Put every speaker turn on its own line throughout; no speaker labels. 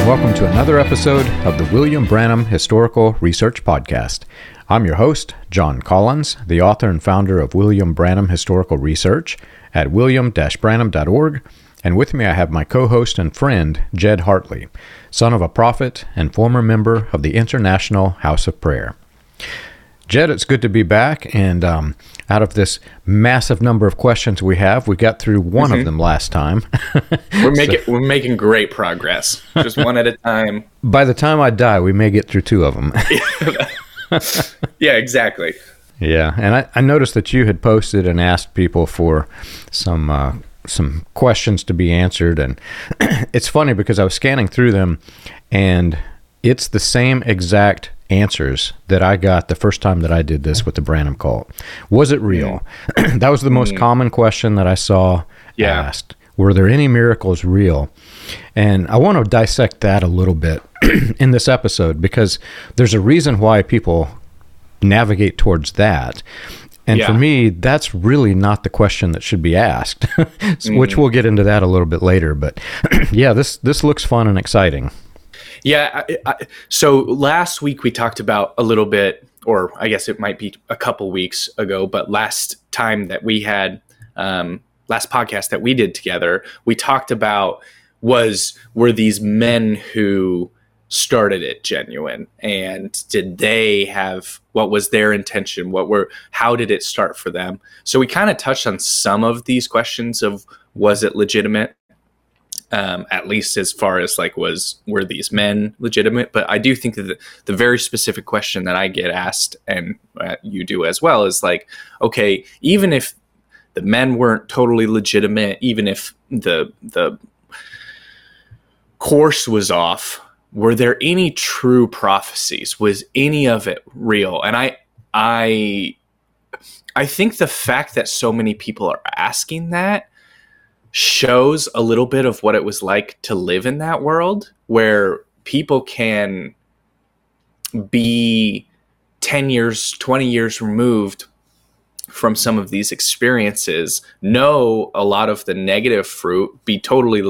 welcome to another episode of the William Branham Historical Research Podcast. I'm your host, John Collins, the author and founder of William Branham Historical Research at william-branham.org, and with me I have my co-host and friend, Jed Hartley, son of a prophet and former member of the International House of Prayer. Jed, it's good to be back, and out of this massive number of questions we got through one of them last time.
We're making great progress, just one at a time.
By the time I die, we may get through two of them.
Yeah, exactly.
Yeah, and I noticed that you had posted and asked people for some questions to be answered, and it's funny because I was scanning through them, and it's the same exact answers that I got the first time that I did this with the Branham Cult. Was it real? That was the most common question that I saw asked. Were there any miracles real? And I want to dissect that a little bit in this episode because there's a reason why people navigate towards that. And for me, that's really not the question that should be asked, which we'll get into that a little bit later. But yeah, this looks fun and exciting.
Yeah. So last week we talked about a little bit, or I guess it might be a couple weeks ago, but last time that we had, last podcast that we did together, we talked about were these men who started it genuine, and did they have, what was their intention? How did it start for them? So we kind of touched on some of these questions of, was it legitimate? At least as far as were these men legitimate? But I do think that the very specific question that I get asked, and you do as well, is okay, even if the men weren't totally legitimate, even if the course was off, were there any true prophecies? Was any of it real? And I think the fact that so many people are asking that shows a little bit of what it was like to live in that world, where people can be 10 years, 20 years removed from some of these experiences, know a lot of the negative fruit, be totally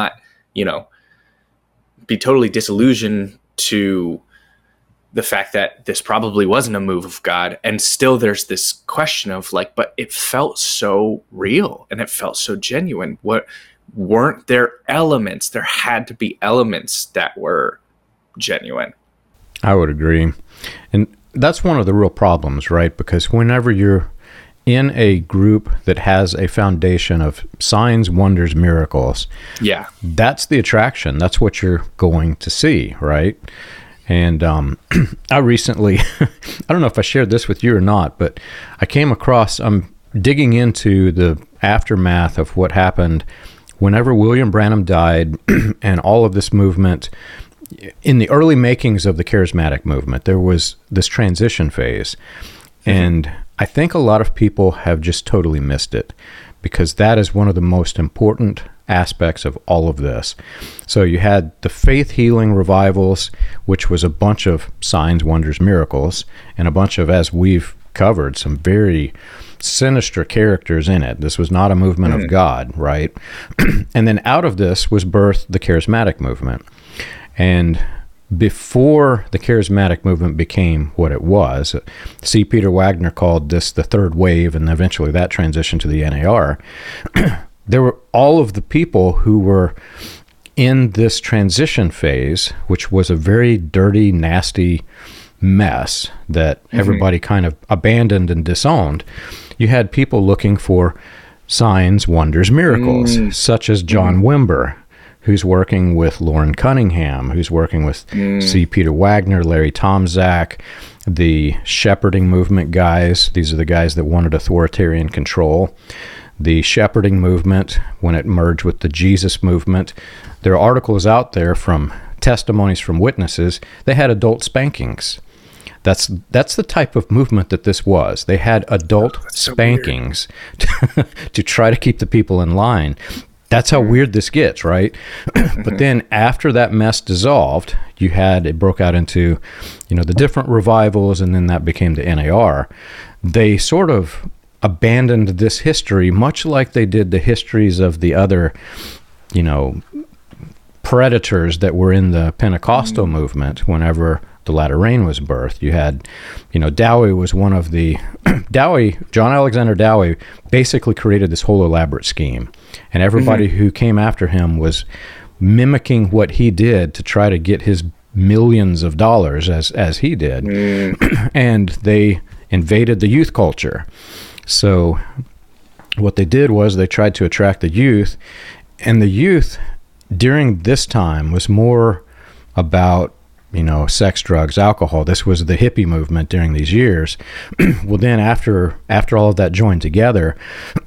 disillusioned to the fact that this probably wasn't a move of God. And still there's this question of but it felt so real and it felt so genuine. What weren't there elements? There had to be elements that were genuine.
I would agree. And that's one of the real problems, right? Because whenever you're in a group that has a foundation of signs, wonders, miracles, that's the attraction. That's what you're going to see, right? And I recently, I don't know if I shared this with you or not, but I came across, I'm digging into the aftermath of what happened whenever William Branham died and all of this movement. In the early makings of the charismatic movement, there was this transition phase. And I think a lot of people have just totally missed it, because that is one of the most important aspects of all of this. So you had the faith healing revivals, which was a bunch of signs, wonders, miracles, and a bunch of, as we've covered, some very sinister characters in it. This was not a movement of God, right? And then out of this was birthed the charismatic movement. And before the charismatic movement became what it was, C. Peter Wagner called this the third wave, and eventually that transitioned to the NAR. There were all of the people who were in this transition phase, which was a very dirty, nasty mess that everybody kind of abandoned and disowned. You had people looking for signs, wonders, miracles, such as John Wimber, who's working with Loren Cunningham, who's working with C. Peter Wagner, Larry Tomczak, the shepherding movement guys. These are the guys that wanted authoritarian control. The shepherding movement, when it merged with the Jesus movement, there are articles out there from testimonies from witnesses. They had adult spankings. That's the type of movement that this was. They had adult spankings to try to keep the people in line. That's how weird this gets, right? But then after that mess dissolved, it broke out into, the different revivals, and then that became the NAR. They sort of abandoned this history, much like they did the histories of the other, predators that were in the Pentecostal movement whenever the latter rain was birthed. You had, Dowie was one of the John Alexander Dowie basically created this whole elaborate scheme, and everybody who came after him was mimicking what he did to try to get his millions of dollars as he did. And they invaded the youth culture. So what they did was they tried to attract the youth, and the youth during this time was more about, sex, drugs, alcohol. This was the hippie movement during these years. Well, then after all of that joined together,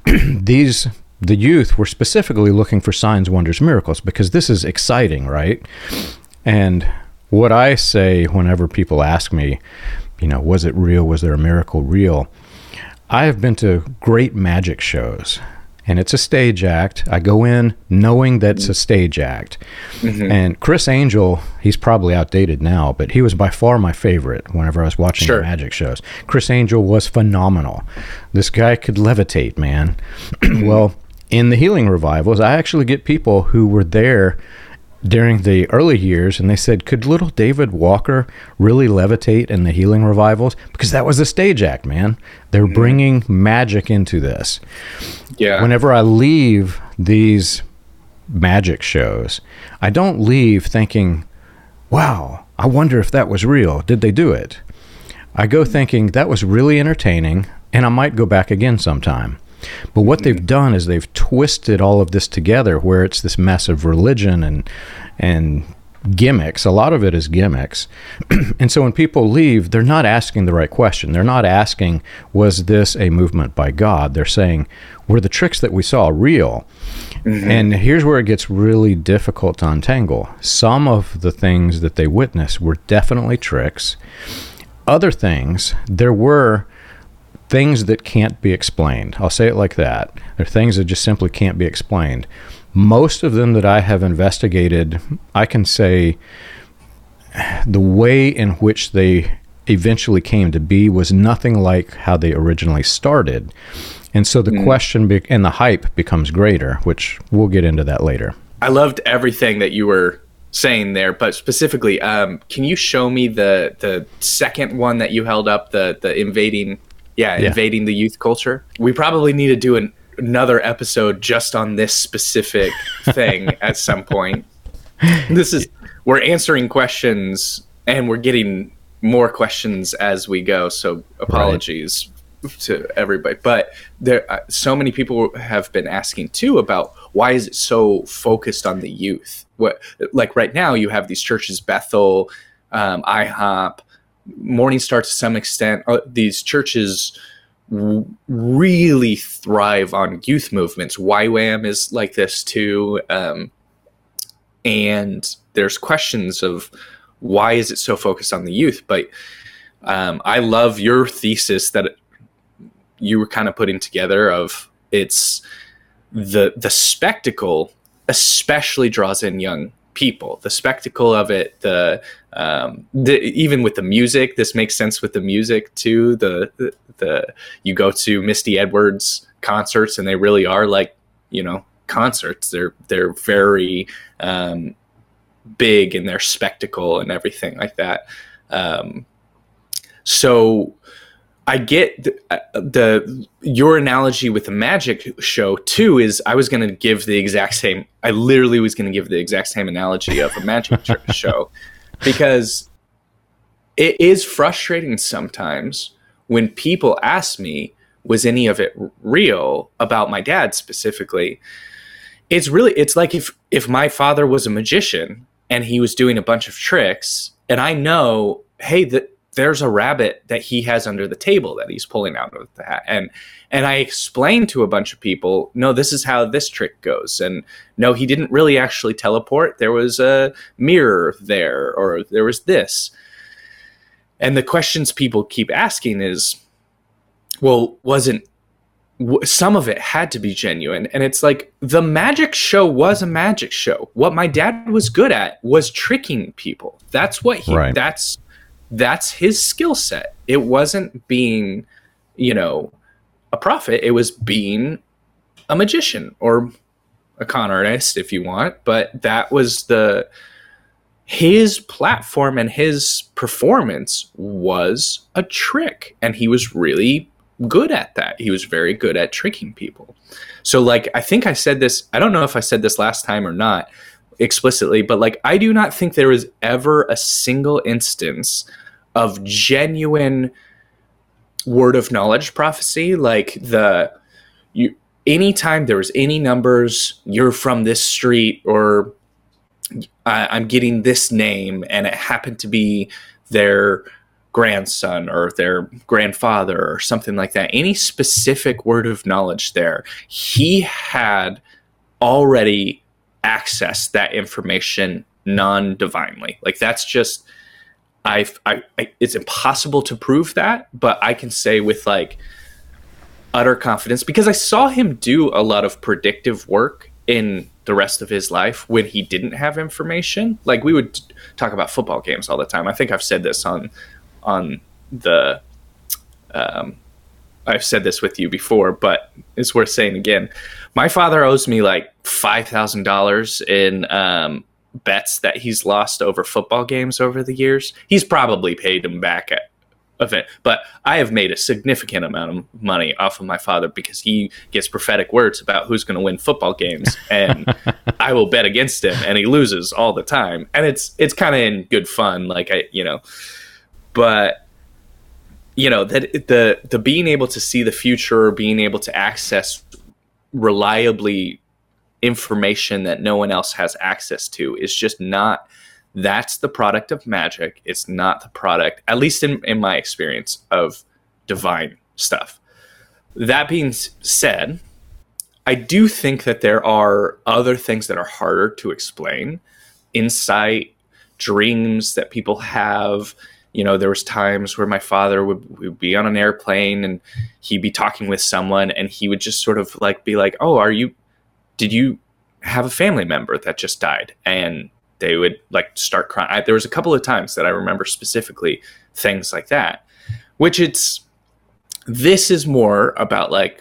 the youth were specifically looking for signs, wonders, miracles, because this is exciting, right? And what I say whenever people ask me, was it real? Was there a miracle real? I have been to great magic shows, and it's a stage act. I go in knowing that it's a stage act. And Chris Angel, he's probably outdated now, but he was by far my favorite whenever I was watching the magic shows. Chris Angel was phenomenal. This guy could levitate, man. Well, in the healing revivals, I actually get people who were there during the early years, and they said, could little David Walker really levitate in the healing revivals? Because that was a stage act, man. They're bringing magic into this. Yeah. Whenever I leave these magic shows, I don't leave thinking, wow, I wonder if that was real. Did they do it? I go thinking that was really entertaining, and I might go back again sometime. But what they've done is they've twisted all of this together where it's this mess of religion and gimmicks. A lot of it is gimmicks. And so when people leave, they're not asking the right question. They're not asking, was this a movement by God? They're saying, were the tricks that we saw real? And here's where it gets really difficult to untangle. Some of the things that they witnessed were definitely tricks. Other things, there were things that can't be explained. I'll say it like that. There are things that just simply can't be explained. Most of them that I have investigated, I can say the way in which they eventually came to be was nothing like how they originally started. And so the question and the hype becomes greater, which we'll get into that later.
I loved everything that you were saying there, but specifically, can you show me the second one that you held up, the invading the youth culture? We probably need to do another episode just on this specific thing at some point. We're answering questions and we're getting more questions as we go. So apologies to everybody, but there so many people have been asking too about why is it so focused on the youth? What, like right now you have these churches, Bethel, IHOP, Morning Star to some extent. These churches really thrive on youth movements. YWAM is like this too. And there's questions of why is it so focused on the youth? But I love your thesis that you were kind of putting together of it's the spectacle especially draws in young people. The spectacle of it, even with the music, this makes sense with the music too. You go to Misty Edwards concerts and they really are like, concerts. They're very big in their spectacle and everything like that. So I get your analogy with the magic show too. Is I was going to give the exact same. I literally was going to give the exact same analogy of a magic show, because it is frustrating sometimes when people ask me, "Was any of it real?" about my dad specifically. It's like if my father was a magician and he was doing a bunch of tricks, and I know, hey, there's a rabbit that he has under the table that he's pulling out of the hat. And I explained to a bunch of people, no, this is how this trick goes. And no, he didn't really actually teleport. There was a mirror there, or there was this. And the questions people keep asking is, well, some of it had to be genuine. And it's like, the magic show was a magic show. What my dad was good at was tricking people. That's what that's his skill set. It wasn't being, a prophet. It was being a magician or a con artist if you want, but that was his platform, and his performance was a trick, and he was really good at that. He was very good at tricking people. So like, I think I said this, I don't know if I said this last time or not explicitly, but like, I do not think there was ever a single instance of genuine word of knowledge prophecy. Like anytime there was any numbers, you're from this street, or I'm getting this name, and it happened to be their grandson or their grandfather or something like that. Any specific word of knowledge there, he had already accessed that information non-divinely. Like, that's just, it's impossible to prove that, but I can say with like utter confidence, because I saw him do a lot of predictive work in the rest of his life when he didn't have information. Like, we would talk about football games all the time. I think I've said this on the I've said this with you before, but it's worth saying again. My father owes me like $5,000 in bets that he's lost over football games over the years. He's probably paid him back at event, but I have made a significant amount of money off of my father because he gets prophetic words about who's going to win football games, and I will bet against him, and he loses all the time. And it's kind of in good fun, like but that the being able to see the future, being able to access reliably information that no one else has access to, is just not. That's the product of magic. It's not the product, at least in my experience, of divine stuff. That being said, I do think that there are other things that are harder to explain. Insight, dreams that people have. There was times where my father would be on an airplane and he'd be talking with someone, and he would just sort of like be like, "Oh, did you have a family member that just died?" And they would like start crying. There was a couple of times that I remember specifically things like that, which this is more about like,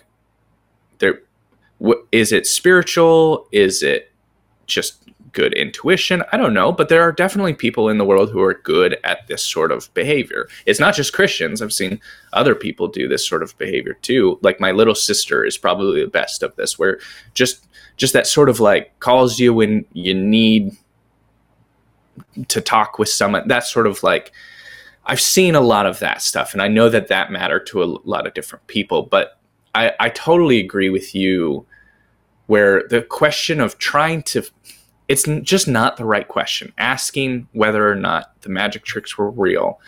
is it spiritual? Is it just good intuition? I don't know, but there are definitely people in the world who are good at this sort of behavior. It's not just Christians. I've seen other people do this sort of behavior too. Like, my little sister is probably the best of this, where just that sort of like calls you when you need to talk with someone. That's sort of like, I've seen a lot of that stuff, and I know that mattered to a lot of different people. But I totally agree with you, where the question of it's just not the right question. Asking whether or not the magic tricks were real,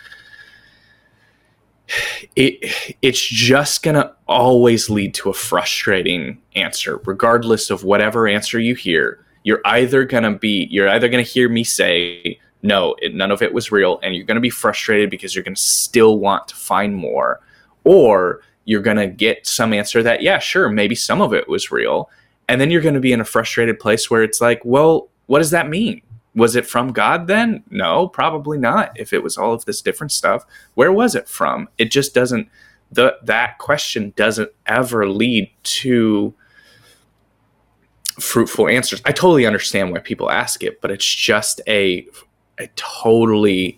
it's just going to always lead to a frustrating answer. Regardless of whatever answer you hear, you're either going to hear me say, no, none of it was real, and you're going to be frustrated because you're going to still want to find more, or you're going to get some answer that, yeah, sure, maybe some of it was real. And then you're going to be in a frustrated place where it's like, well, what does that mean? Was it from God then? No, probably not. If it was all of this different stuff, where was it from? It just doesn't, that question doesn't ever lead to fruitful answers. I totally understand why people ask it, but it's just a totally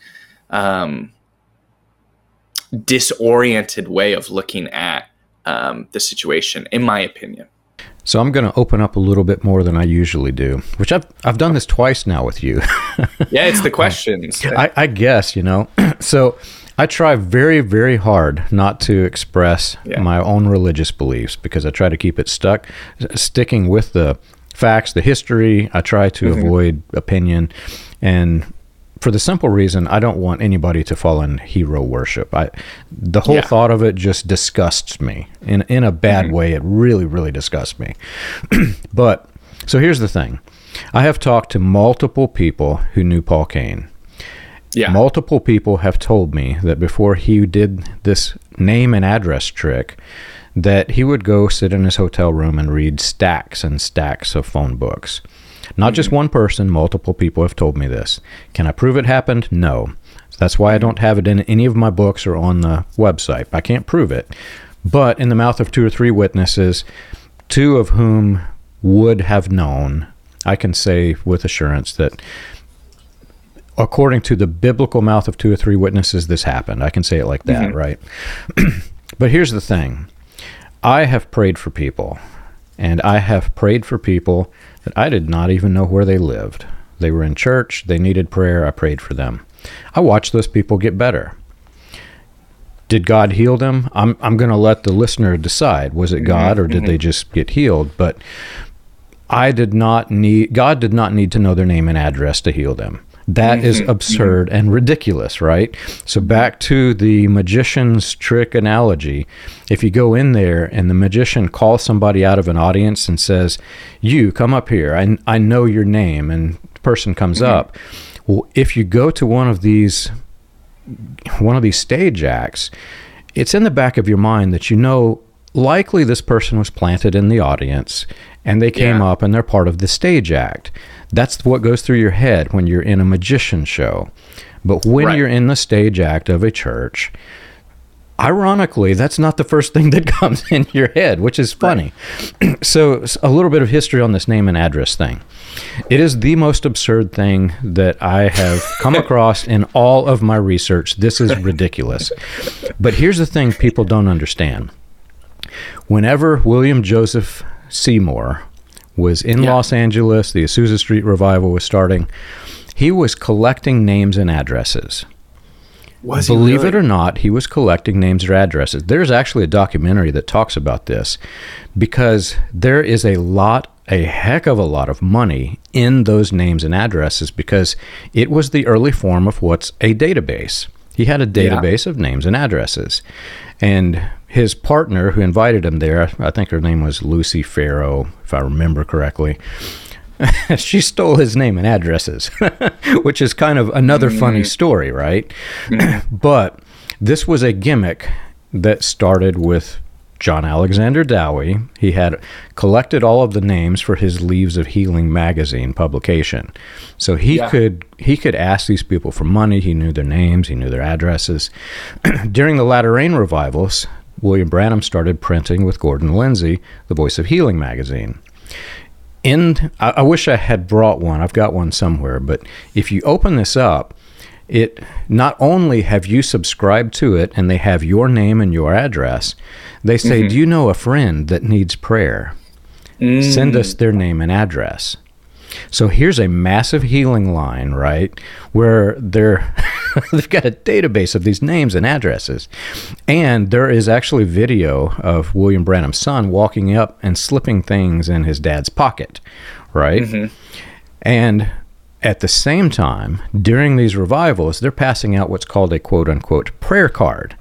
disoriented way of looking at the situation, in my opinion.
So I'm going to open up a little bit more than I usually do, which I've done this twice now with you.
Yeah, it's the questions.
I guess, So I try very, very hard not to express my own religious beliefs, because I try to keep it sticking with the facts, the history. I try to avoid opinion, and for the simple reason, I don't want anybody to fall in hero worship. The whole thought of it just disgusts me in a bad way. It really, really disgusts me. But so here's the thing. I have talked to multiple people who knew Paul Cain. Yeah. Multiple people have told me that before he did this name and address trick, that he would go sit in his hotel room and read stacks and stacks of phone books. Not just one person, multiple people have told me this. Can I prove it happened? No. That's why I don't have it in any of my books or on the website. I can't prove it. But in the mouth of 2 or 3 witnesses, 2 of whom would have known, I can say with assurance that according to the biblical mouth of 2 or 3 witnesses, this happened. I can say it like that, right? But here's the thing. I have prayed for people, and I have prayed for people that I did not even know where they lived. They were in church. They needed prayer. I prayed for them. I watched those people get better. Did God heal them? I'm going to let the listener decide. Was it God, or did they just get healed? But God did not need to know their name and address to heal them. That is absurd and ridiculous, right? So back to the magician's trick analogy. If you go in there and the magician calls somebody out of an audience and says, "You come up here. I know your name," and the person comes up. Well, if you go to one of these stage acts, it's in the back of your mind that likely this person was planted in the audience and they came up and they're part of the stage act. That's what goes through your head when you're in a magician show. But when you're in the stage act of a church, ironically, that's not the first thing that comes in your head, which is funny. So a little bit of history on this name and address thing. It is the most absurd thing that I have come across in all of my research. This is ridiculous. But here's the thing people don't understand. Whenever William Joseph Seymour was in Los Angeles, the Azusa Street Revival was starting, he was collecting names and addresses. Believe it or not, he was collecting names or addresses. There's actually a documentary that talks about this because there is a heck of a lot of money in those names and addresses because it was the early form of what's a database. He had a database of names and addresses. And his partner who invited him there, I think her name was Lucy Farrow, if I remember correctly, she stole his name and addresses, which is kind of another funny story, right? But this was a gimmick that started with John Alexander Dowie. He had collected all of the names for his Leaves of Healing magazine publication. So he could ask these people for money. He knew their names. He knew their addresses. During the Latter Rain revivals, William Branham started printing with Gordon Lindsay the Voice of Healing magazine. I wish I had brought one. I've got one somewhere. But if you open this up, it not only have you subscribed to it and they have your name and your address, they say, do you know a friend that needs prayer? Send us their name and address. So here's a massive healing line, right, where they've got a database of these names and addresses. And there is actually video of William Branham's son walking up and slipping things in his dad's pocket, right? And at the same time, during these revivals, they're passing out what's called a quote-unquote prayer card.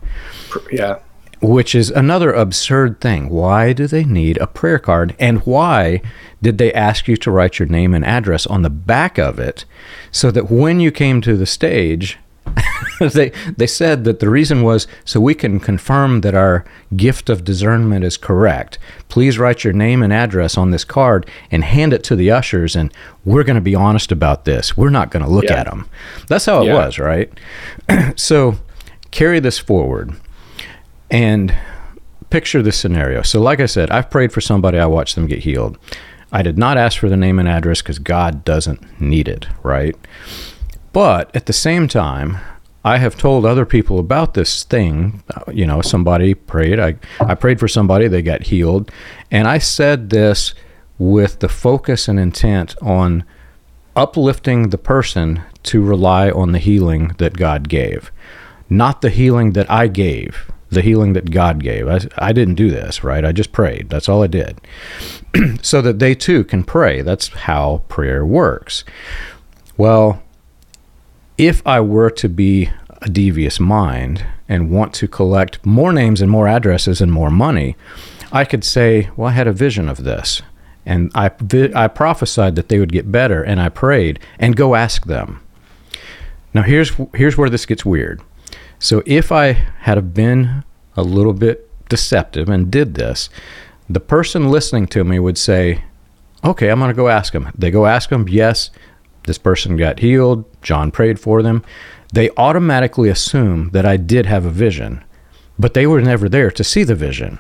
Which is another absurd thing. Why do they need a prayer card? And why did they ask you to write your name and address on the back of it so that when you came to the stage, they said that the reason was so we can confirm that our gift of discernment is correct. Please write your name and address on this card and hand it to the ushers, and we're going to be honest about this. We're not going to look at them. That's how it was, right? So carry this forward. And picture this scenario. So like I said, I've prayed for somebody, I watched them get healed. I did not ask for the name and address because God doesn't need it, right? But at the same time, I have told other people about this thing. Somebody prayed. I prayed for somebody, they got healed. And I said this with the focus and intent on uplifting the person to rely on the healing that God gave, not the healing that I gave. The healing that God gave. I didn't do this, right? I just prayed. That's all I did. So that they too can pray. That's how prayer works. Well, if I were to be a devious mind and want to collect more names and more addresses and more money, I could say, well, I had a vision of this. And I prophesied that they would get better, and I prayed, and go ask them. Now, here's where this gets weird. So if I had been a little bit deceptive and did this, the person listening to me would say, okay, I'm going to go ask them. They go ask them, yes, this person got healed, John prayed for them. They automatically assume that I did have a vision, but they were never there to see the vision.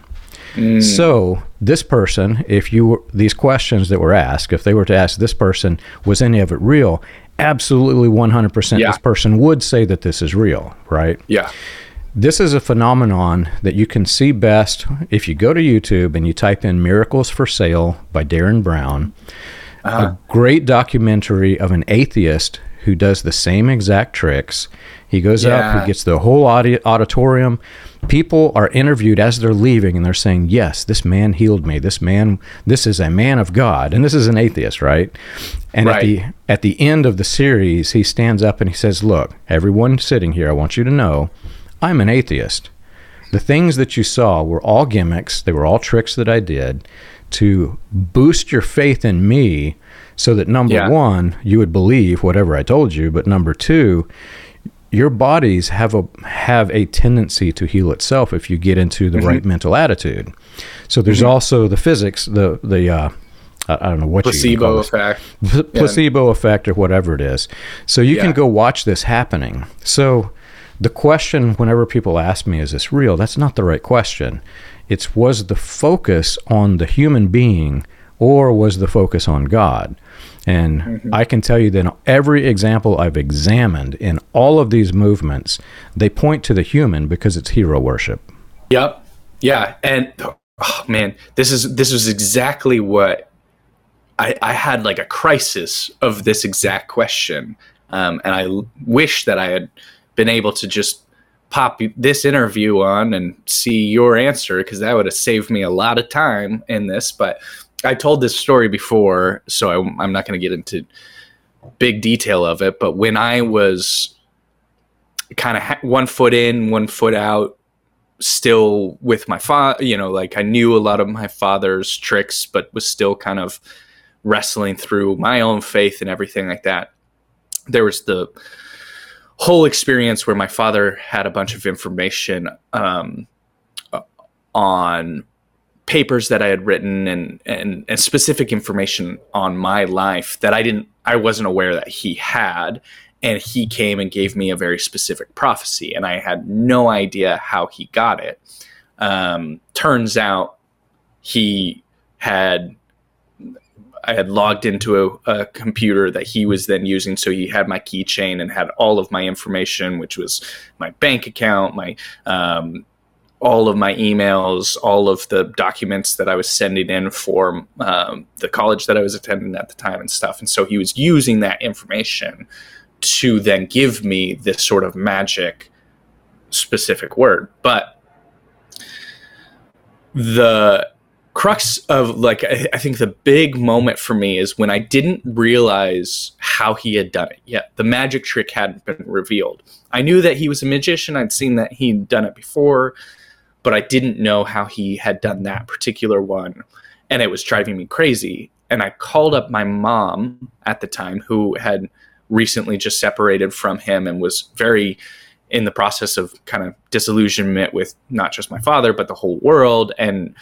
So this person, these questions that were asked, if they were to ask this person, was any of it real? Absolutely 100%. This person would say that this is real, right?
Yeah.
This is a phenomenon that you can see best if you go to YouTube and you type in Miracles for Sale by Darren Brown, a great documentary of an atheist who does the same exact tricks. He goes up, he gets the whole auditorium. People are interviewed as they're leaving, and they're saying, yes, this man healed me. This is a man of God. And this is an atheist, right? And at the end of the series, he stands up and he says, look, everyone sitting here, I want you to know, I'm an atheist. The things that you saw were all gimmicks. They were all tricks that I did to boost your faith in me so that, number one, you would believe whatever I told you. But number two, your bodies have a tendency to heal itself if you get into the right mental attitude. So there's also the physics, the I don't know what
placebo effect.
Placebo effect or whatever it is. So you can go watch this happening. So the question, whenever people ask me, is this real? That's not the right question. It's, was the focus on the human being or was the focus on God? And I can tell you that in every example I've examined in all of these movements, they point to the human because it's hero worship.
Yep. Yeah. And oh man, this was exactly what I had, like a crisis of this exact question. And I wish that I had been able to just pop this interview on and see your answer, because that would have saved me a lot of time in this. But I told this story before, so I'm not going to get into big detail of it. But when I was kind of 1 foot in, 1 foot out, still with my father, like I knew a lot of my father's tricks, but was still kind of wrestling through my own faith and everything like that. There was the whole experience where my father had a bunch of information on papers that I had written and specific information on my life that I wasn't aware that he had. And he came and gave me a very specific prophecy, and I had no idea how he got it. Turns out I had logged into a computer that he was then using. So he had my keychain and had all of my information, which was my bank account, my all of my emails, all of the documents that I was sending in for the college that I was attending at the time and stuff. And so he was using that information to then give me this sort of magic specific word. But the crux of, I think the big moment for me is when I didn't realize how he had done it yet. The magic trick hadn't been revealed. I knew that he was a magician. I'd seen that he'd done it before, but I didn't know how he had done that particular one. And it was driving me crazy. And I called up my mom at the time, who had recently just separated from him and was very in the process of kind of disillusionment with not just my father, but the whole world, and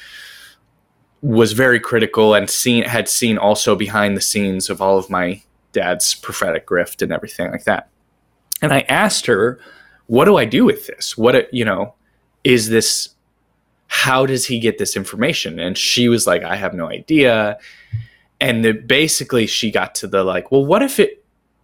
was very critical and had seen also behind the scenes of all of my dad's prophetic grift and everything like that. And I asked her, what do I do with this? Is this, how does he get this information? And she was like, I have no idea. And basically she got to the well, what if it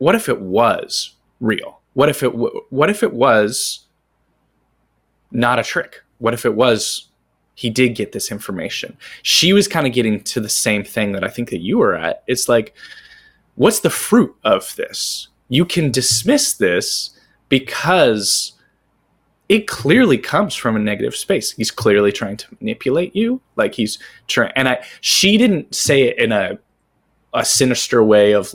was real? What if it was not a trick? What if it was, he did get this information? She was kind of getting to the same thing that I think that you were at. It's like, what's the fruit of this? You can dismiss this because it clearly comes from a negative space. He's clearly trying to manipulate you. He's trying, and she didn't say it in a sinister way of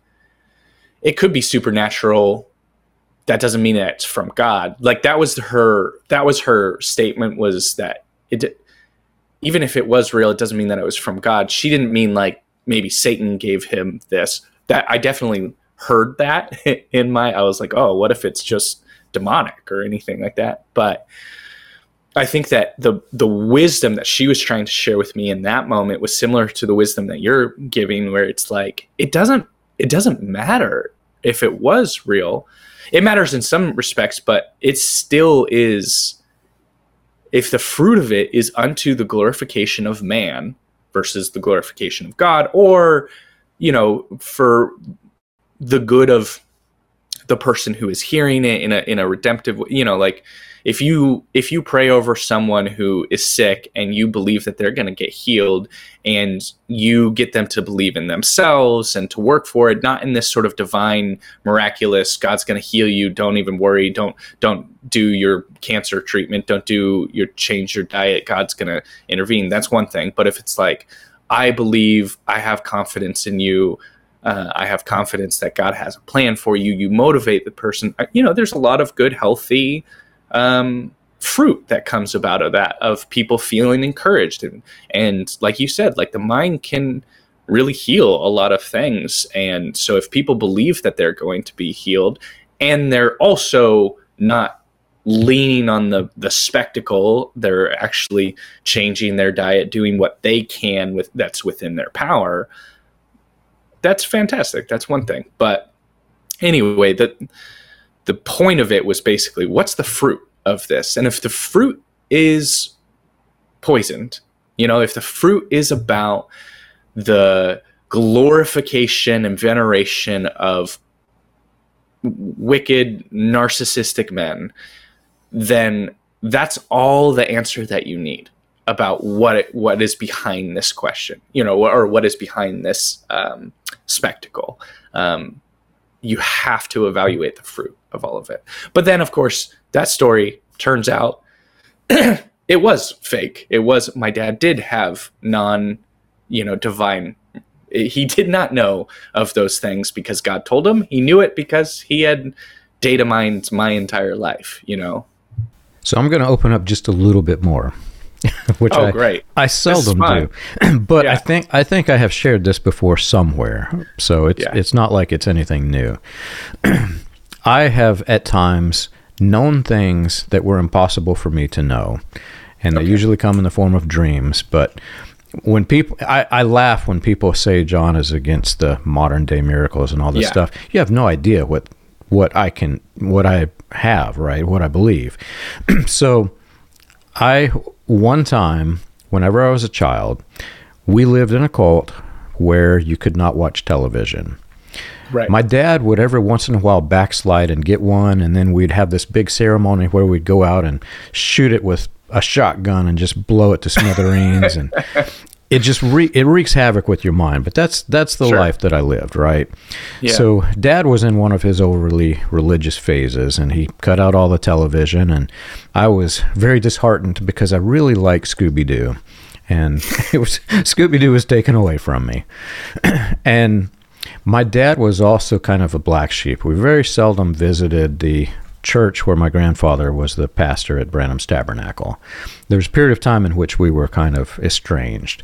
it could be supernatural. That doesn't mean that it's from God. That was her statement, was that even if it was real, it doesn't mean that it was from God. She didn't mean maybe Satan gave him this. That I definitely heard that I was like, oh, what if it's just demonic or anything like that? But I think that the wisdom that she was trying to share with me in that moment was similar to the wisdom that you're giving, where it's it doesn't matter if it was real. It matters in some respects, but it still is if the fruit of it is unto the glorification of man versus the glorification of God, or, for the good of the person who is hearing it in a redemptive, like if you pray over someone who is sick and you believe that they're going to get healed, and you get them to believe in themselves and to work for it, not in this sort of divine, miraculous, God's going to heal you, don't even worry, don't do your cancer treatment, change your diet, God's going to intervene. That's one thing. But if it's like, I believe, I have confidence in you, I have confidence that God has a plan for you, you motivate the person, there's a lot of good, healthy fruit that comes about of that, of people feeling encouraged. And like you said, like the mind can really heal a lot of things. And so if people believe that they're going to be healed, and they're also not leaning on the spectacle, they're actually changing their diet, doing what they can that's within their power, that's fantastic. That's one thing. But anyway, the point of it was basically, what's the fruit of this? And if the fruit is poisoned, if the fruit is about the glorification and veneration of wicked, narcissistic men, then that's all the answer that you need about what is behind this question, or what is behind this spectacle. You have to evaluate the fruit of all of it. But then, of course, that story turns out it was fake. It was, my dad did have divine. He did not know of those things because God told him. He knew it because he had data mined my entire life,
So I'm going to open up just a little bit more. Which
great.
I seldom do, but yeah. I think I have shared this before somewhere, so it's not like it's anything new. I have at times known things that were impossible for me to know, and they usually come in the form of dreams. But when people, I laugh when people say John is against the modern day miracles and all this stuff. You have no idea what I have, right? What I believe. So one time, whenever I was a child, we lived in a cult where you could not watch television. Right. My dad would every once in a while backslide and get one, and then we'd have this big ceremony where we'd go out and shoot it with a shotgun and just blow it to smithereens, and it just it wreaks havoc with your mind. But that's the life that I lived, right? Yeah. So Dad was in one of his overly religious phases, and he cut out all the television, and I was very disheartened because I really liked Scooby-Doo, and Scooby-Doo was taken away from me. And my dad was also kind of a black sheep. We very seldom visited the church where my grandfather was the pastor at Branham's Tabernacle. There was a period of time in which we were kind of estranged.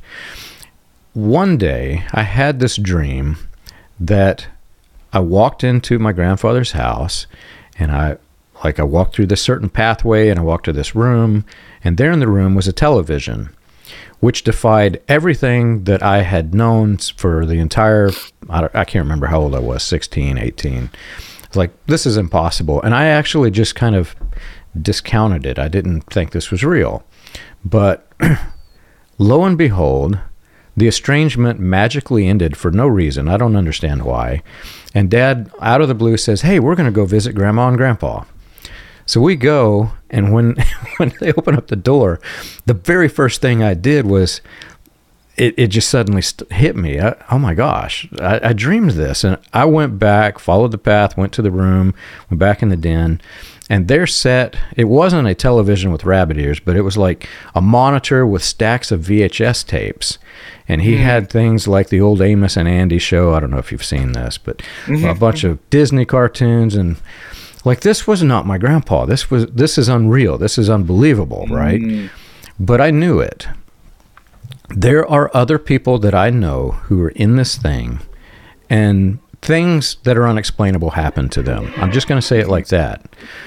One day, I had this dream that I walked into my grandfather's house, and I walked through this certain pathway, and I walked to this room, and there in the room was a television, which defied everything that I had known for the entire, I can't remember how old I was, 16, 18. Like, this is impossible. And I actually just kind of discounted it. I didn't think this was real. But lo and behold, the estrangement magically ended for no reason. I don't understand why. And Dad, out of the blue, says, "Hey, we're going to go visit Grandma and Grandpa." So we go, and when they open up the door, the very first thing I did was, it just suddenly hit me. Oh my gosh, I dreamed this. And I went back, followed the path, went to the room, went back in the den, and there sat, it wasn't a television with rabbit ears, but it was like a monitor with stacks of VHS tapes. And he had things like the old Amos and Andy show. I don't know if you've seen this, but a bunch of Disney cartoons. And like, this was not my grandpa. This is unreal. This is unbelievable, right? But I knew it. There are other people that I know who are in this thing, and things that are unexplainable happen to them. I'm just going to say it like that.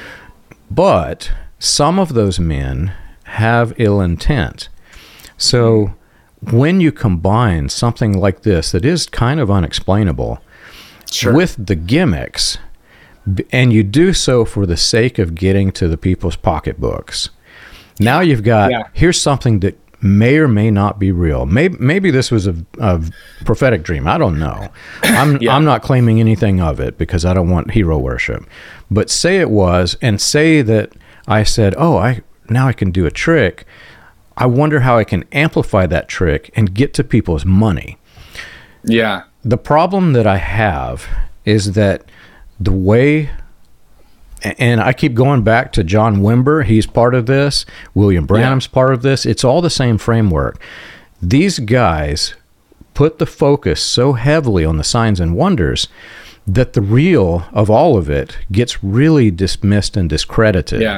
But some of those men have ill intent. So when you combine something like this that is kind of unexplainable with the gimmicks, and you do so for the sake of getting to the people's pocketbooks, Now you've got, here's something that may or may not be real. Maybe this was a prophetic dream. I don't know. I'm not claiming anything of it because I don't want hero worship. But say it was, and say that I said, now I can do a trick. I wonder how I can amplify that trick and get to people's money.
Yeah.
The problem that I have is that the way, and I keep going back to John Wimber, he's part of this, William Branham's part of this, it's all the same framework. These guys put the focus so heavily on the signs and wonders that the real of all of it gets really dismissed and discredited.
Yeah.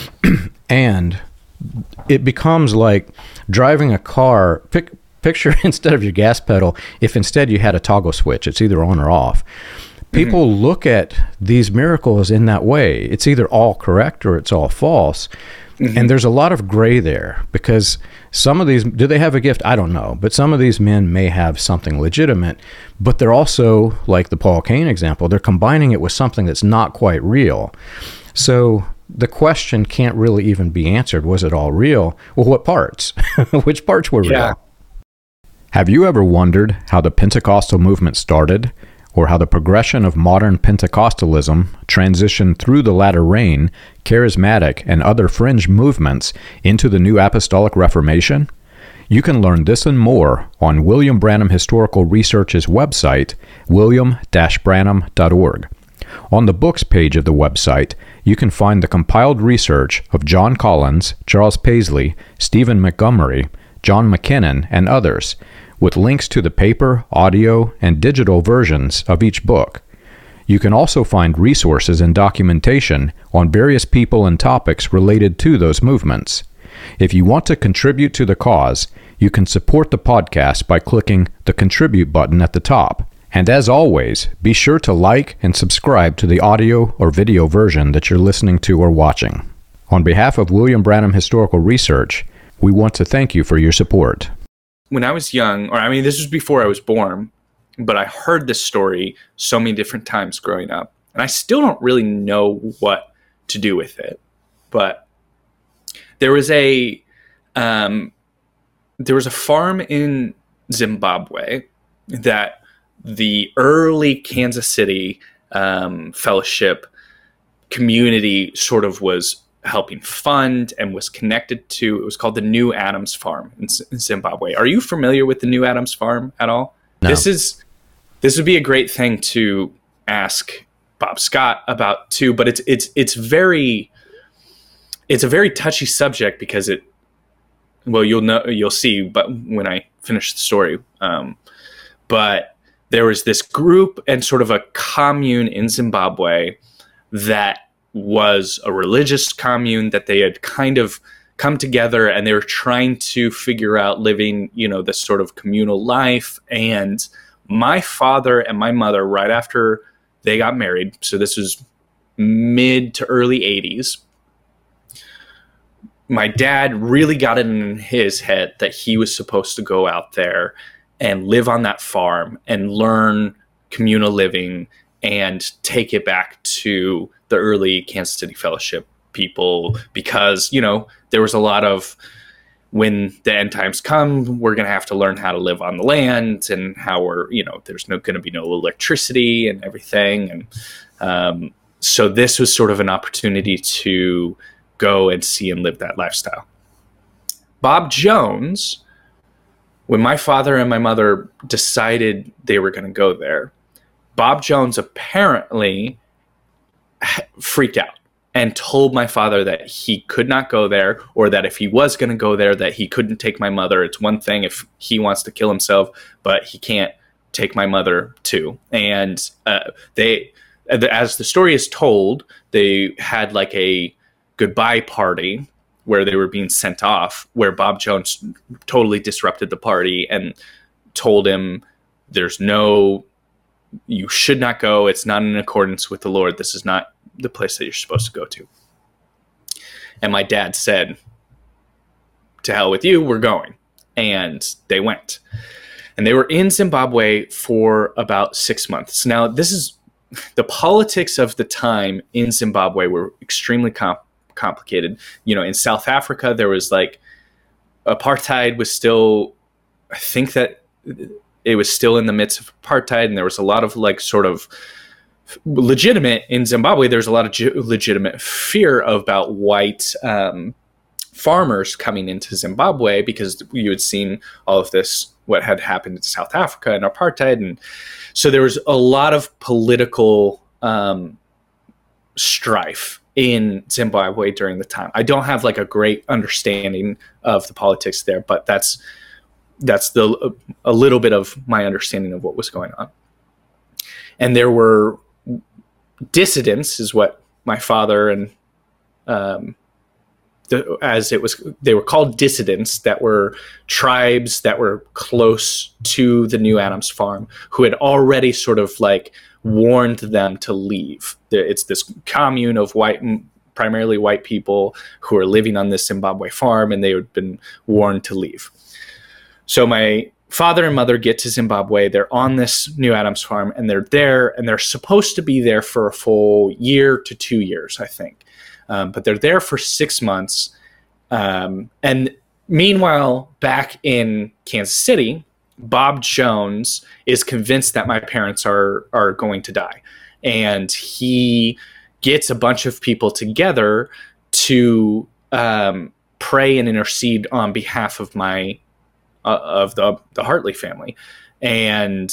And it becomes like driving a car. Picture instead of your gas pedal, if instead you had a toggle switch, it's either on or off. People look at these miracles in that way. It's either all correct or it's all false. And there's a lot of gray there because some of these, do they have a gift? I don't know. But some of these men may have something legitimate, but they're also, like the Paul Cain example, they're combining it with something that's not quite real. So the question can't really even be answered. Was it all real? Well, what parts? Which parts were real? Have you ever wondered how the Pentecostal movement started, or how the progression of modern Pentecostalism transitioned through the latter rain, charismatic, and other fringe movements into the New Apostolic Reformation? You can learn this and more on William Branham Historical Research's website, william-branham.org. On the books page of the website, you can find the compiled research of John Collins, Charles Paisley, Stephen Montgomery, John McKinnon, and others, with links to the paper, audio, and digital versions of each book. You can also find resources and documentation on various people and topics related to those movements. If you want to contribute to the cause, you can support the podcast by clicking the Contribute button at the top. And as always, be sure to like and subscribe to the audio or video version that you're listening to or watching. On behalf of William Branham Historical Research, we want to thank you for your support.
When I was young, this was before I was born, but I heard this story so many different times growing up, and I still don't really know what to do with it. But there was a farm in Zimbabwe that the early Kansas City fellowship community sort of was helping fund and was connected to. It was called the New Adams Farm in Zimbabwe. Are you familiar with the New Adams Farm at all?
No.
This would be a great thing to ask Bob Scott about too, but it's a very touchy subject because you'll see, but when I finish the story, but there was this group and sort of a commune in Zimbabwe that was a religious commune that they had kind of come together, and they were trying to figure out living, this sort of communal life. And my father and my mother, right after they got married, so this was mid to early 80s, my dad really got it in his head that he was supposed to go out there and live on that farm and learn communal living and take it back to the early Kansas City Fellowship people, because, there was a lot of, when the end times come, we're going to have to learn how to live on the land, and how there's going to be no electricity and everything. And so this was sort of an opportunity to go and see and live that lifestyle. Bob Jones, when my father and my mother decided they were going to go there, Bob Jones apparently freaked out and told my father that he could not go there, or that if he was going to go there, that he couldn't take my mother. It's one thing if he wants to kill himself, but he can't take my mother too. And as the story is told, they had like a goodbye party where they were being sent off, where Bob Jones totally disrupted the party and told him, you should not go. It's not in accordance with the Lord. This is not the place that you're supposed to go to. And my dad said, to hell with you, we're going. And they went. And they were in Zimbabwe for about 6 months. Now, this is the politics of the time in Zimbabwe were extremely complicated. In South Africa, there was like apartheid was still, I think that it was still in the midst of apartheid, and there was a lot of like sort of legitimate in Zimbabwe. There's a lot of legitimate fear about white farmers coming into Zimbabwe because you had seen all of this, what had happened in South Africa and apartheid. And so there was a lot of political strife in Zimbabwe during the time. I don't have like a great understanding of the politics there, but that's a little bit of my understanding of what was going on. And there were dissidents, is what my father and they were called dissidents, that were tribes that were close to the New Adams Farm, who had already sort of like warned them to leave. It's this commune of primarily white people who are living on this Zimbabwe farm, and they had been warned to leave. So my father and mother get to Zimbabwe. They're on this New Adams Farm, and they're there, and they're supposed to be there for a full year to 2 years, I think. But they're there for 6 months. And meanwhile, back in Kansas City, Bob Jones is convinced that my parents are going to die. And he gets a bunch of people together to pray and intercede on behalf of of the Hartley family. And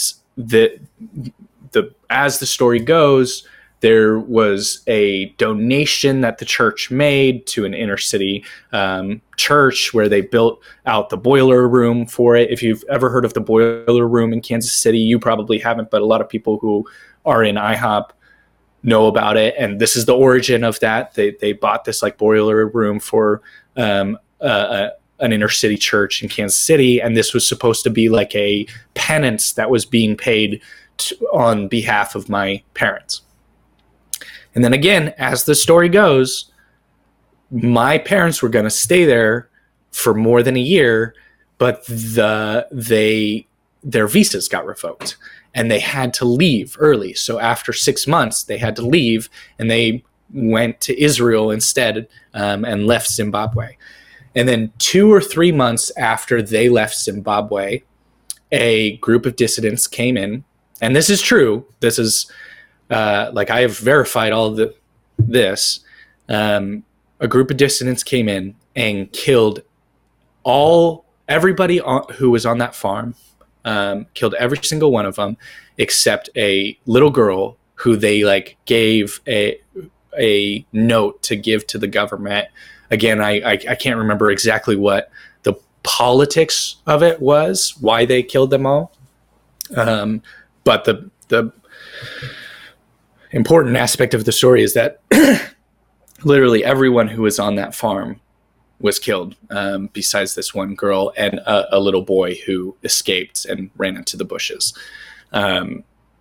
as the story goes, there was a donation that the church made to an inner city church where they built out the boiler room for it. If you've ever heard of the boiler room in Kansas City, you probably haven't, but a lot of people who are in IHOP know about it. And this is the origin of that. They bought this like boiler room for an inner city church in Kansas City. And this was supposed to be like a penance that was being paid on behalf of my parents. And then again, as the story goes, my parents were going to stay there for more than a year, but their visas got revoked and they had to leave early. So after 6 months, they had to leave, and they went to Israel instead and left Zimbabwe. And then 2 or 3 months after they left Zimbabwe, a group of dissidents came in, and this is true. This is like I have verified all of this. A group of dissidents came in and killed everybody who was on that farm. Killed every single one of them except a little girl who they like gave a note to give to the government. Again, I can't remember exactly what the politics of it was, why they killed them all. But the important aspect of the story is that literally everyone who was on that farm was killed, besides this one girl and a little boy who escaped and ran into the bushes. And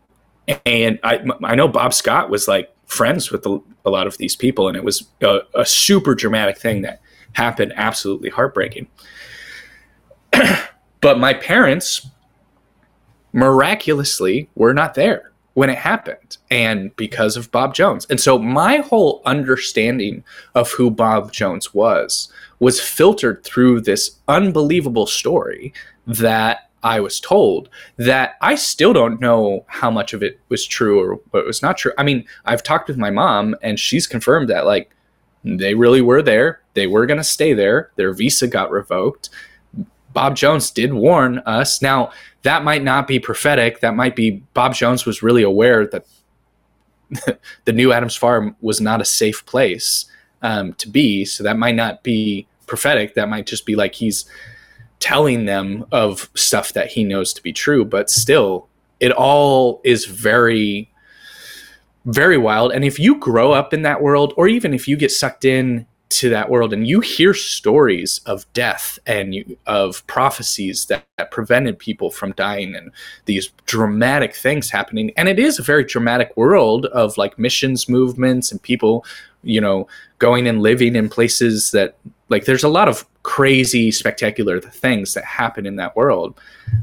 I know Bob Scott was like friends with a lot of these people, and it was a super dramatic thing that happened, absolutely heartbreaking. But my parents miraculously were not there when it happened, and because of Bob Jones. And so my whole understanding of who Bob Jones was filtered through this unbelievable story that I was told, that I still don't know how much of it was true or what was not true. I mean, I've talked with my mom, and she's confirmed that like they really were there. They were going to stay there. Their visa got revoked. Bob Jones did warn us. Now, that might not be prophetic. That might be Bob Jones was really aware that the New Adams Farm was not a safe place to be. So that might not be prophetic. That might just be like he's telling them of stuff that he knows to be true. But still, it all is very, very wild. And if you grow up in that world, or even if you get sucked in to that world and you hear stories of death and of prophecies that prevented people from dying and these dramatic things happening, and it is a very dramatic world of like missions movements and people, you know, going and living in places that like there's a lot of crazy, spectacular things that happen in that world.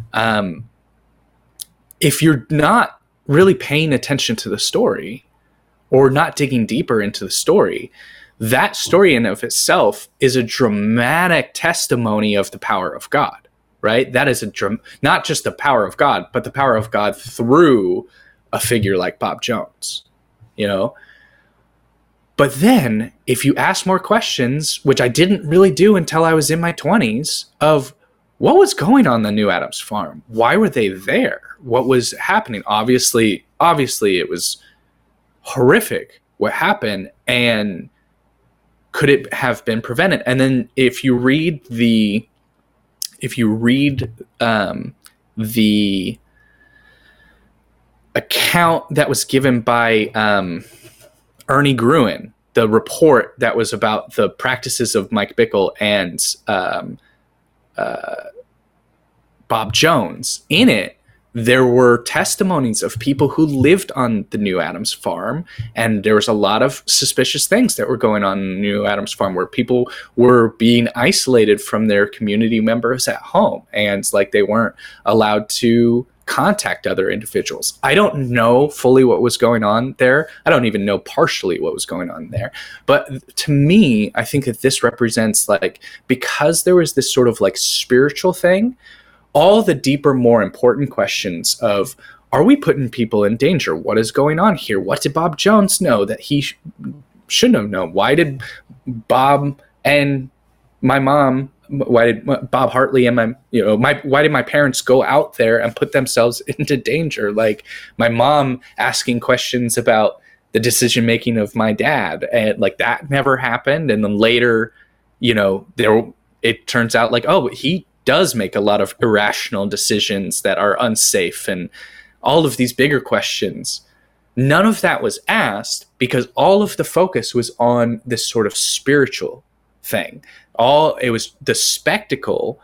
If you're not really paying attention to the story or not digging deeper into the story, that story in of itself is a dramatic testimony of the power of God, right? That is not just the power of God, but the power of God through a figure like Bob Jones, you know? But then if you ask more questions, which I didn't really do until I was in my 20s, of what was going on the New Adams farm? Why were they there? What was happening? Obviously it was horrific what happened, and could it have been prevented? And then if you read the account that was given by Ernie Gruen, the report that was about the practices of Mike Bickle and Bob Jones, in it, there were testimonies of people who lived on the New Adams farm, and there was a lot of suspicious things that were going on in the New Adams farm, where people were being isolated from their community members at home, and like they weren't allowed to contact other individuals. I don't know fully what was going on there. I don't even know partially what was going on there. But to me, I think that this represents, like, because there was this sort of like spiritual thing, all the deeper, more important questions of, are we putting people in danger? What is going on here? What did Bob Jones know that he shouldn't have known? Why did Bob and my mom, why did Bob Hartley and why did my parents go out there and put themselves into danger? Like my mom asking questions about the decision making of my dad, and like that never happened. And then later, it turns out like, oh, he does make a lot of irrational decisions that are unsafe, and all of these bigger questions. None of that was asked because all of the focus was on this sort of spiritual thing. It was the spectacle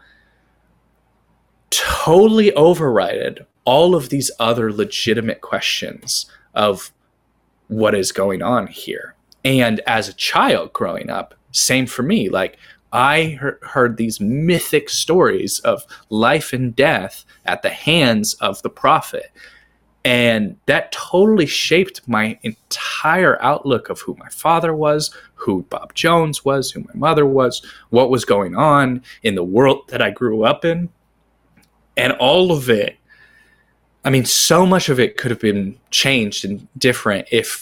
totally overrided all of these other legitimate questions of what is going on here. And as a child growing up, same for me. Like, I heard these mythic stories of life and death at the hands of the prophet. And that totally shaped my entire outlook of who my father was, who Bob Jones was, who my mother was, what was going on in the world that I grew up in. And all of it, I mean, so much of it could have been changed and different if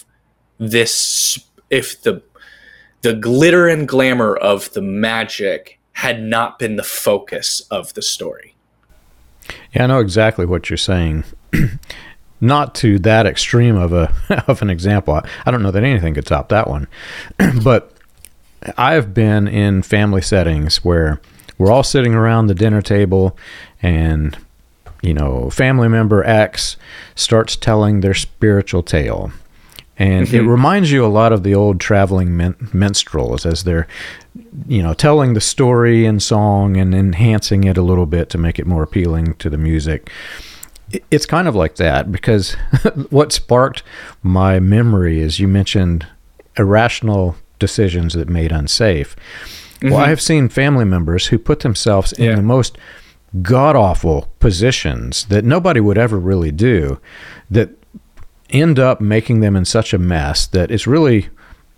the glitter and glamour of the magic had not been the focus of the story.
Yeah, I know exactly what you're saying. Not to that extreme of an example. I don't know that anything could top that one. But I've been in family settings where we're all sitting around the dinner table, and family member X starts telling their spiritual tale. And it reminds you a lot of the old traveling minstrels as they're, telling the story in song and enhancing it a little bit to make it more appealing to the music. It's kind of like that, because what sparked my memory is you mentioned irrational decisions that made unsafe. Well, I have seen family members who put themselves in the most god-awful positions that nobody would ever really do, that end up making them in such a mess that it's really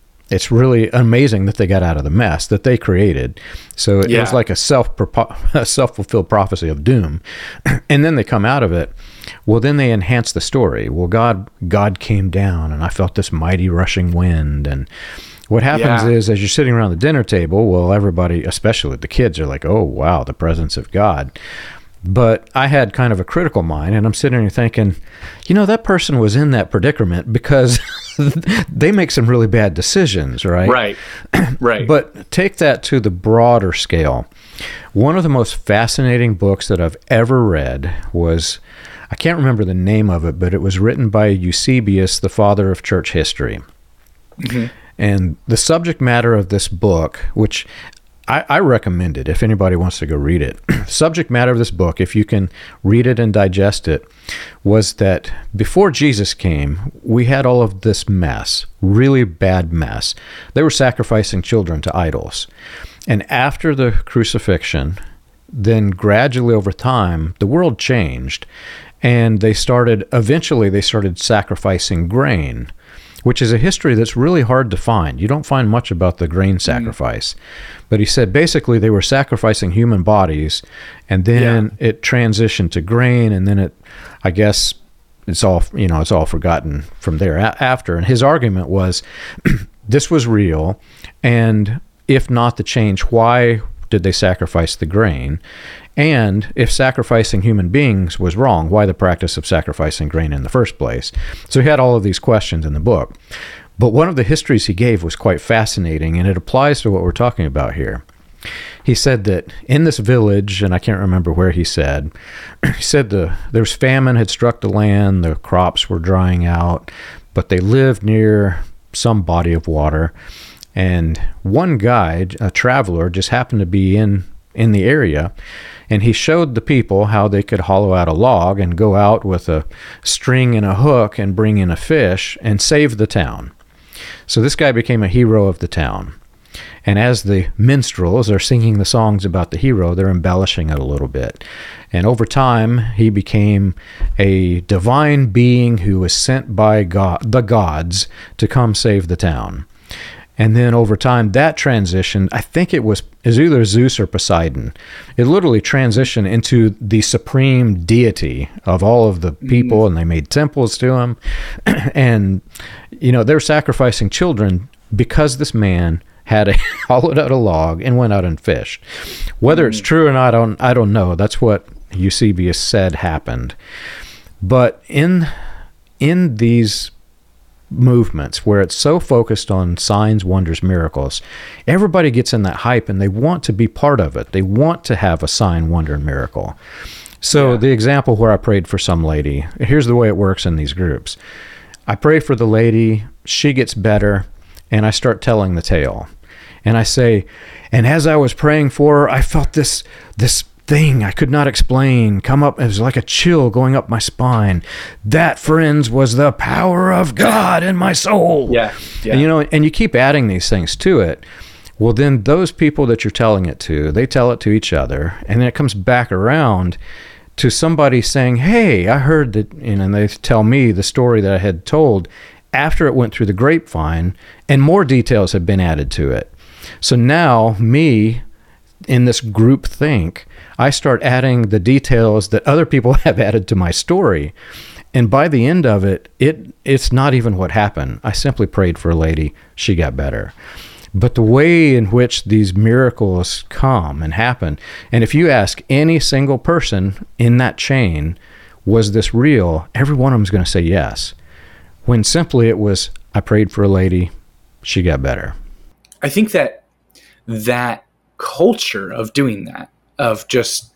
amazing that they got out of the mess that they created. So it was like a self-fulfilled prophecy of doom. And then they come out of it. Well, then they enhance the story. Well, God came down, and I felt this mighty rushing wind. And what happens is, as you're sitting around the dinner table, well, everybody, especially the kids, are like, oh, wow, the presence of God. But I had kind of a critical mind, and I'm sitting here thinking, that person was in that predicament because they make some really bad decisions, right? Right. But take that to the broader scale. One of the most fascinating books that I've ever read was, I can't remember the name of it, but it was written by Eusebius, the father of church history. And the subject matter of this book, which I recommend it if anybody wants to go read it. Subject matter of this book, if you can read it and digest it, was that before Jesus came, we had all of this mess, really bad mess. They were sacrificing children to idols. And after the crucifixion, then gradually over time, the world changed, and eventually they started sacrificing grain. which is a history that's really hard to find. You don't find much about the grain sacrifice. But he said basically they were sacrificing human bodies, and then it transitioned to grain, and then I guess it's all forgotten from there after. And his argument was this was real, and if not the change, why did they sacrifice the grain? And if sacrificing human beings was wrong, why the practice of sacrificing grain in the first place? So he had all of these questions in the book. But one of the histories he gave was quite fascinating, and it applies to what we're talking about here. He said that in this village, and I can't remember where he said there was famine had struck the land, the crops were drying out, but they lived near some body of water. And one guy, a traveler, just happened to be in the area, and he showed the people how they could hollow out a log and go out with a string and a hook and bring in a fish and save the town. So this guy became a hero of the town. And as the minstrels are singing the songs about the hero, they're embellishing it a little bit. And over time, he became a divine being who was sent by the gods to come save the town. And then over time, that transitioned, I think it was either Zeus or Poseidon. It literally transitioned into the supreme deity of all of the people, and they made temples to him. And, they're sacrificing children because this man had hollowed out a log and went out and fished. Whether it's true or not, I don't know. That's what Eusebius said happened. But in these movements where it's so focused on signs, wonders, miracles, everybody gets in that hype and they want to be part of it. They want to have a sign, wonder, and miracle. So the example where I prayed for some lady, here's the way it works in these groups. I pray for the lady, she gets better, and I start telling the tale. And I say, and as I was praying for her, I felt this thing I could not explain come up. It was like a chill going up my spine. That, friends, was the power of God in my soul.
Yeah.
And, and you keep adding these things to it. Well, then those people that you're telling it to, they tell it to each other, and then it comes back around to somebody saying, hey, I heard that, and they tell me the story that I had told after it went through the grapevine, and more details have been added to it. So now me, in this group think, I start adding the details that other people have added to my story. And by the end of it, it's not even what happened. I simply prayed for a lady. She got better. But the way in which these miracles come and happen, and if you ask any single person in that chain, was this real? Every one of them is going to say yes. When simply it was, I prayed for a lady, she got better.
I think that culture of doing that, of just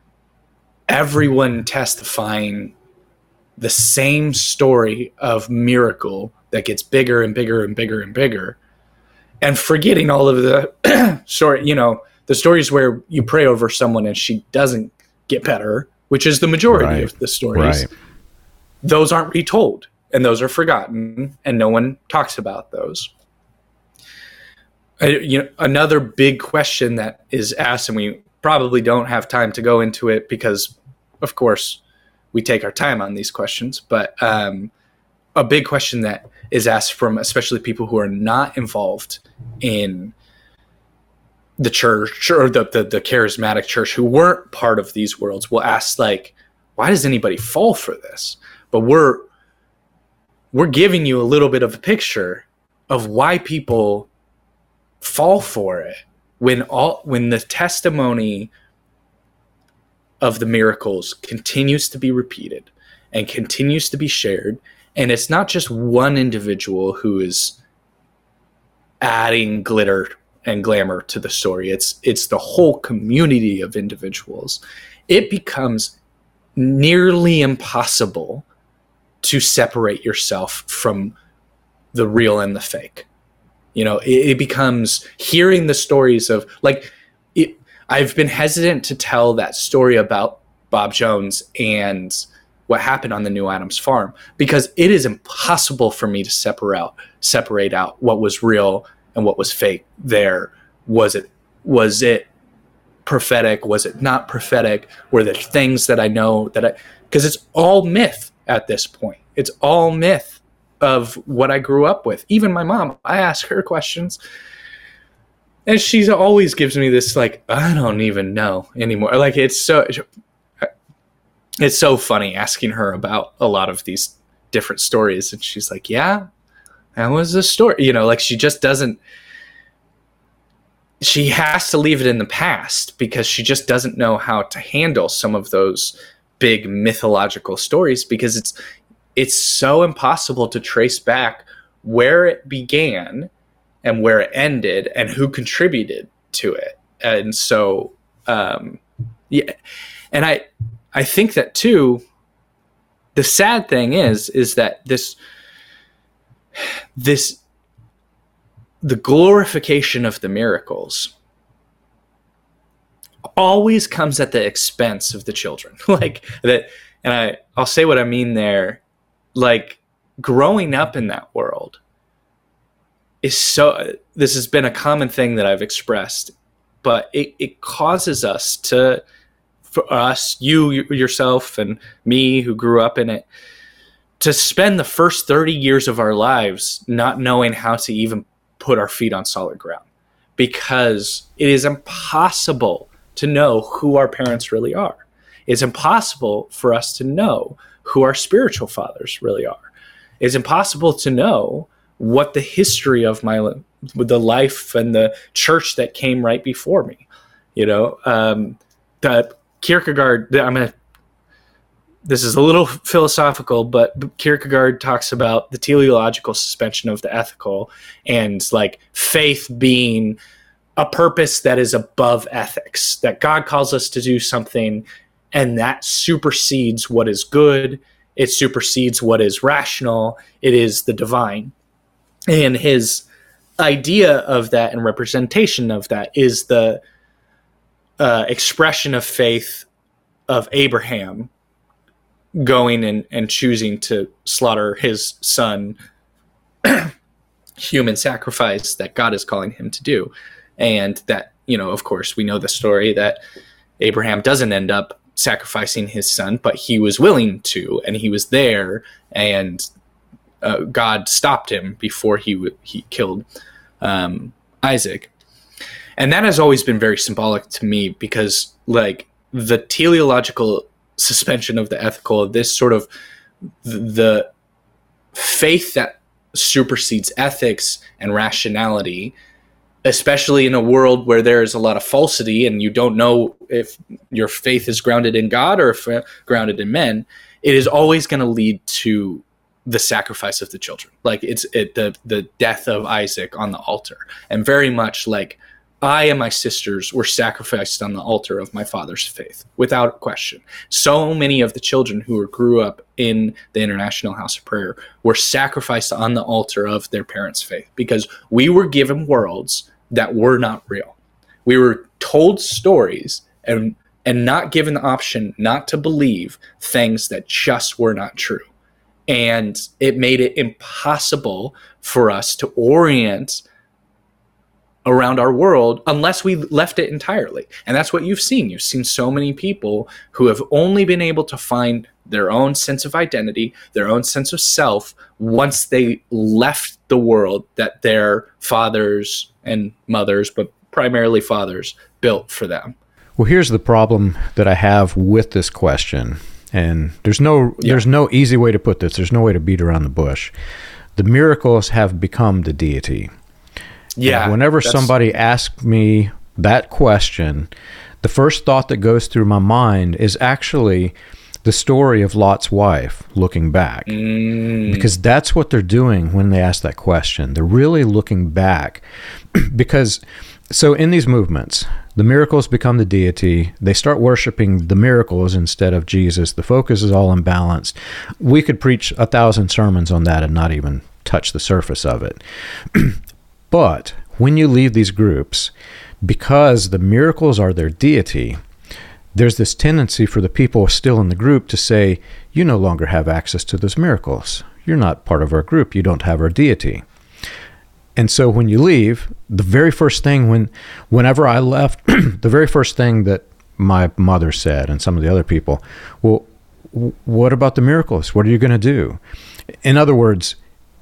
everyone testifying the same story of miracle that gets bigger and bigger and bigger and bigger, and forgetting all of the the stories where you pray over someone and she doesn't get better, which is the majority of the stories. Right. Those aren't retold, and those are forgotten, and no one talks about those. Another big question that is asked, and we probably don't have time to go into it because, of course, we take our time on these questions, but a big question that is asked from especially people who are not involved in the church or the charismatic church, who weren't part of these worlds, will ask, like, why does anybody fall for this? But we're giving you a little bit of a picture of why people fall for it when the testimony of the miracles continues to be repeated and continues to be shared. And it's not just one individual who is adding glitter and glamour to the story. It's the whole community of individuals. It becomes nearly impossible to separate yourself from the real and the fake. It becomes hearing the stories of, like, I've been hesitant to tell that story about Bob Jones and what happened on the New Adams farm, because it is impossible for me to separate out what was real and what was fake there. Was it prophetic? Was it not prophetic? Were there things that I know because it's all myth at this point. It's all myth. of what I grew up with. Even my mom, I ask her questions, and she always gives me this like, I don't even know anymore. Like it's so funny asking her about a lot of these different stories, and she's like, yeah, that was a story, like she just doesn't, she has to leave it in the past because she just doesn't know how to handle some of those big mythological stories, because it's so impossible to trace back where it began and where it ended and who contributed to it. And so, yeah. And I think that too, the sad thing is that the glorification of the miracles always comes at the expense of the children. Like that, and I'll say what I mean there. Like growing up in that world this has been a common thing that I've expressed, but it causes us for us, you yourself and me who grew up in it, to spend the first 30 years of our lives not knowing how to even put our feet on solid ground, because it is impossible to know who our parents really are. It's impossible for us to know who our spiritual fathers really are. It's impossible to know what the history of the life and the church that came right before me. The Kierkegaard, this is a little philosophical, but Kierkegaard talks about the teleological suspension of the ethical, and like faith being a purpose that is above ethics, that God calls us to do something and that supersedes what is good. It supersedes what is rational. It is the divine. And his idea of that and representation of that is the expression of faith of Abraham going and choosing to slaughter his son, human sacrifice that God is calling him to do. And that, of course, we know the story that Abraham doesn't end up sacrificing his son, but he was willing to, and he was there, and God stopped him before he killed Isaac. And that has always been very symbolic to me, because like the teleological suspension of the ethical, this sort of the faith that supersedes ethics and rationality, especially in a world where there is a lot of falsity and you don't know if your faith is grounded in God or if grounded in men, it is always going to lead to the sacrifice of the children. Like the death of Isaac on the altar. And very much like I and my sisters were sacrificed on the altar of my father's faith, without question. So many of the children who grew up in the International House of Prayer were sacrificed on the altar of their parents' faith, because we were given worlds that were not real. We were told stories and not given the option not to believe things that just were not true. And it made it impossible for us to orient around our world unless we left it entirely. And that's what you've seen. You've seen so many people who have only been able to find their own sense of identity, their own sense of self, once they left the world that their fathers and mothers, but primarily fathers, built for them.
Well, here's the problem that I have with this question. And there's no easy way to put this. There's no way to beat around the bush. The miracles have become the deity. Yeah. And whenever somebody asks me that question, the first thought that goes through my mind is actually the story of Lot's wife looking back. Because that's what they're doing when they ask that question. They're really looking back. Because, so in these movements, the miracles become the deity. They start worshiping the miracles instead of Jesus. The focus is all imbalanced. We could preach 1,000 sermons on that and not even touch the surface of it. But when you leave these groups, because the miracles are their deity, there's this tendency for the people still in the group to say, you no longer have access to those miracles. You're not part of our group. You don't have our deity. And so when you leave, the very first thing, whenever I left, the very first thing that my mother said and some of the other people, well, what about the miracles? What are you going to do? In other words,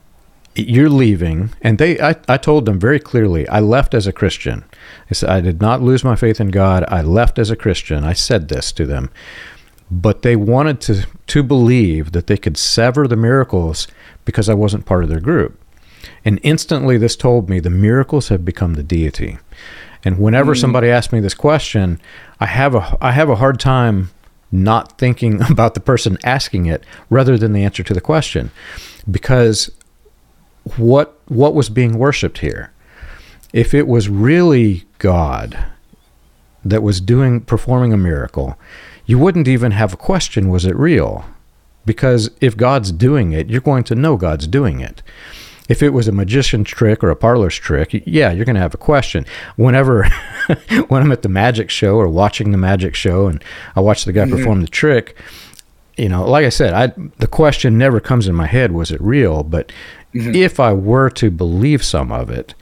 you're leaving. And I told them very clearly, I left as a Christian. I said, I did not lose my faith in God. I left as a Christian. I said this to them. But they wanted to believe that they could sever the miracles because I wasn't part of their group. And instantly this told me the miracles have become the deity. And whenever somebody asks me this question, I have a hard time not thinking about the person asking it rather than the answer to the question. Because what was being worshipped here? If it was really God that was performing a miracle, you wouldn't even have a question, was it real? Because if God's doing it, you're going to know God's doing it. If it was a magician's trick or a parlor's trick, yeah, you're going to have a question. Whenever, when I'm at the magic show or watching the magic show and I watch the guy perform the trick, like I said, the question never comes in my head, was it real? But if I were to believe some of it,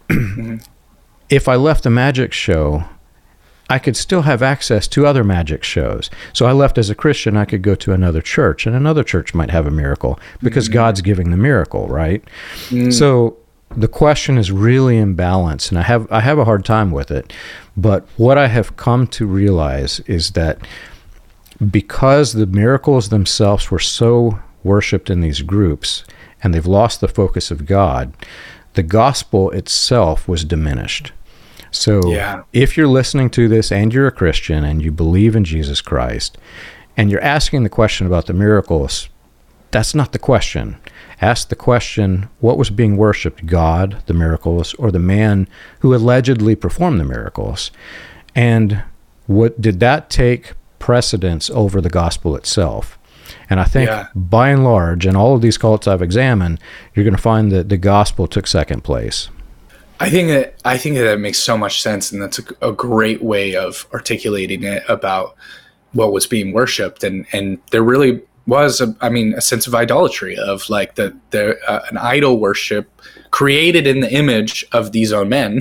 if I left the magic show, I could still have access to other magic shows. So I left as a Christian, I could go to another church, and another church might have a miracle because God's giving the miracle, right? So the question is really imbalanced, and I have a hard time with it. But what I have come to realize is that because the miracles themselves were so worshipped in these groups, and they've lost the focus of God, the gospel itself was diminished. So if you're listening to this and you're a Christian and you believe in Jesus Christ and you're asking the question about the miracles, that's not the question. Ask the question, what was being worshipped, God, the miracles, or the man who allegedly performed the miracles? And what did that take precedence over the gospel itself? And I think by and large, in all of these cults I've examined, you're going to find that the gospel took second place.
I think that makes so much sense, and that's a great way of articulating it about what was being worshipped, and there really was a sense of idolatry, of like an idol worship created in the image of these own men,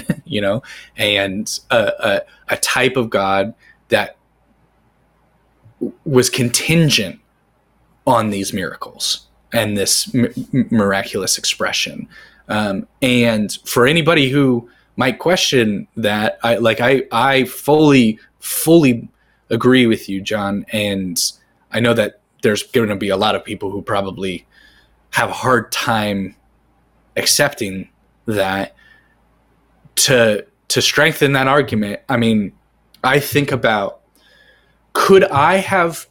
and a type of God that was contingent on these miracles and this miraculous expression. And for anybody who might question that, I fully agree with you, John. And I know that there's going to be a lot of people who probably have a hard time accepting that. To strengthen that argument, I think about, could I have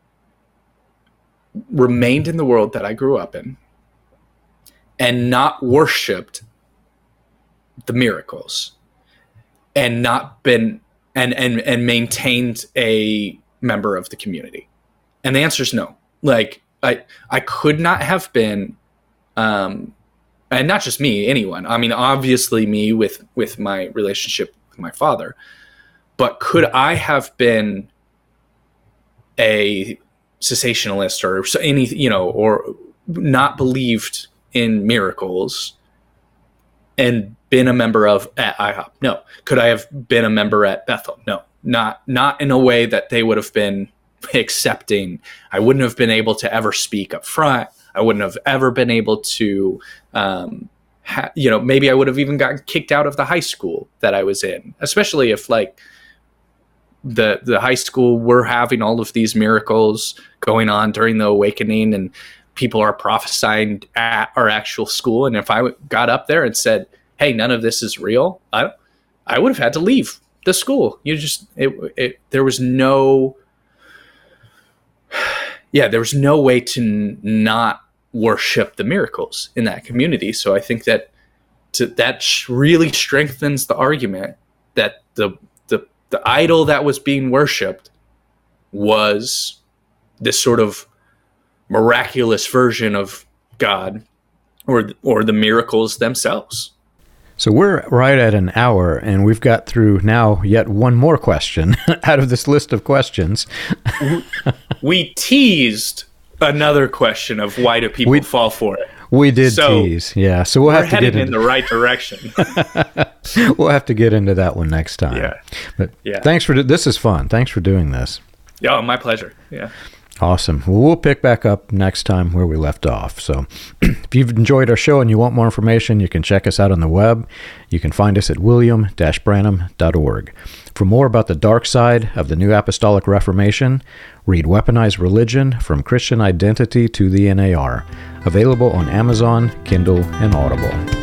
remained in the world that I grew up in and not worshipped the miracles and not been and maintained a member of the community? And the answer is no. Like I could not have been, and not just me, anyone. Obviously me with my relationship with my father, but could I have been a cessationalist or any, or not believed in miracles and been a member at IHOP? No. Could I have been a member at Bethel? No. Not in a way that they would have been accepting. I wouldn't have been able to ever speak up front. I wouldn't have ever been able to, maybe I would have even gotten kicked out of the high school that I was in, especially if the high school were having all of these miracles going on during the awakening and people are prophesying at our actual school. And if I got up there and said, hey, none of this is real, I would have had to leave the school. There was no way to not worship the miracles in that community. So I think that really strengthens the argument that the idol that was being worshipped was this sort of miraculous version of God or the miracles themselves.
So we're right at an hour, and we've got through now yet one more question out of this list of questions.
We teased another question of why do people fall for it.
We did tease, yeah. So we'll have to get
in the right direction.
We'll have to get into that one next time.
Yeah.
But thanks for this is fun. Thanks for doing this.
Yeah, my pleasure. Yeah.
Awesome. Well, we'll pick back up next time where we left off. So if you've enjoyed our show and you want more information, you can check us out on the web. You can find us at william-branham.org. For more about the dark side of the New Apostolic Reformation, read Weaponized Religion, From Christian Identity to the NAR, available on Amazon, Kindle, and Audible.